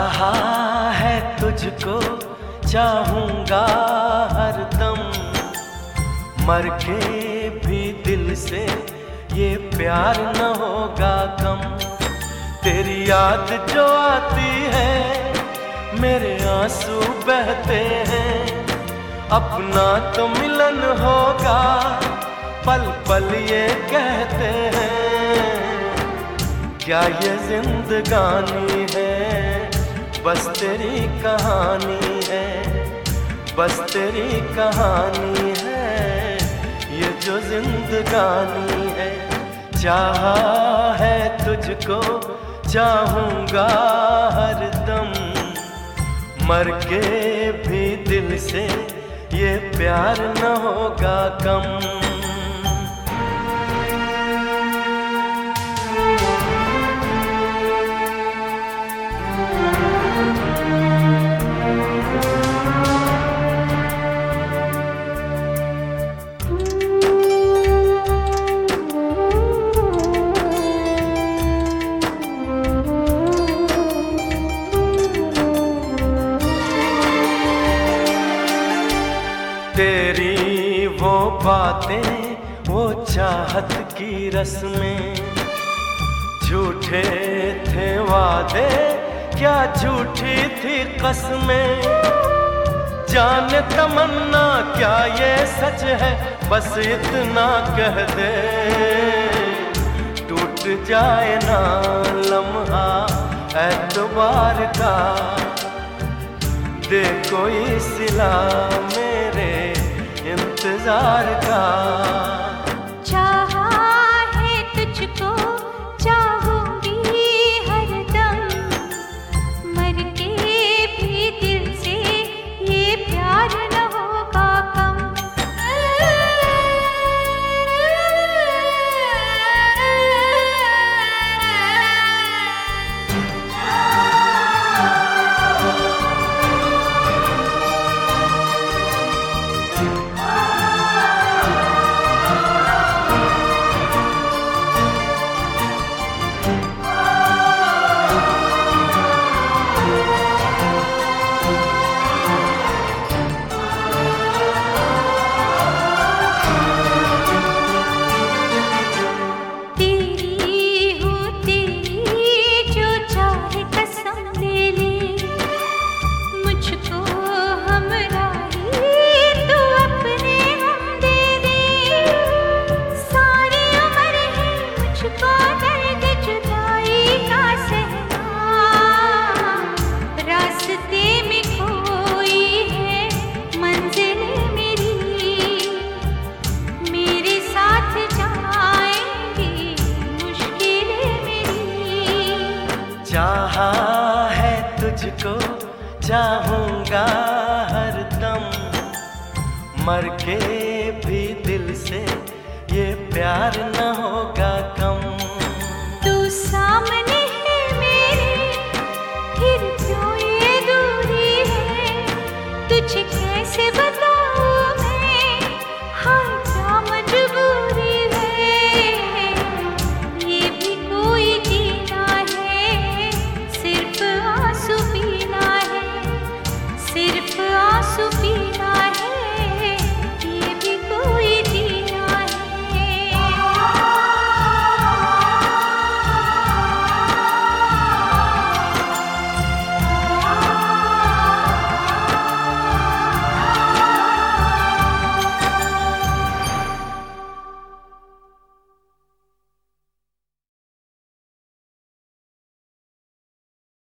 चाहा है तुझको चाहूंगा हरदम, मर के भी दिल से ये प्यार न होगा कम। तेरी याद जो आती है मेरे आंसू बहते हैं, अपना तो मिलन होगा पल पल ये कहते हैं। क्या ये जिंदगानी है बस तेरी कहानी है, बस तेरी कहानी है ये जो जिंदगानी है। चाहा है तुझको चाहूंगा हरदम, मर के भी दिल से ये प्यार न होगा कम। तेरी वो बातें वो चाहत की रस्में, झूठे थे वादे क्या झूठी थी कसमें। जाने तमन्ना क्या ये सच है बस इतना कह दे, टूट जाए ना लम्हा एतबार का, दे कोई सिला मेरे इंतजार का। चाहा है तुझको चाहूंगी हरदम, मर के भी दिल से ये प्यार न होगा कम। चाहा है तुझको चाहूंगा हरदम, मर के भी दिल से ये प्यार न होगा कम। तू सामने है मेरे फिर क्यों ये दूरी है, तुझे कैसे बता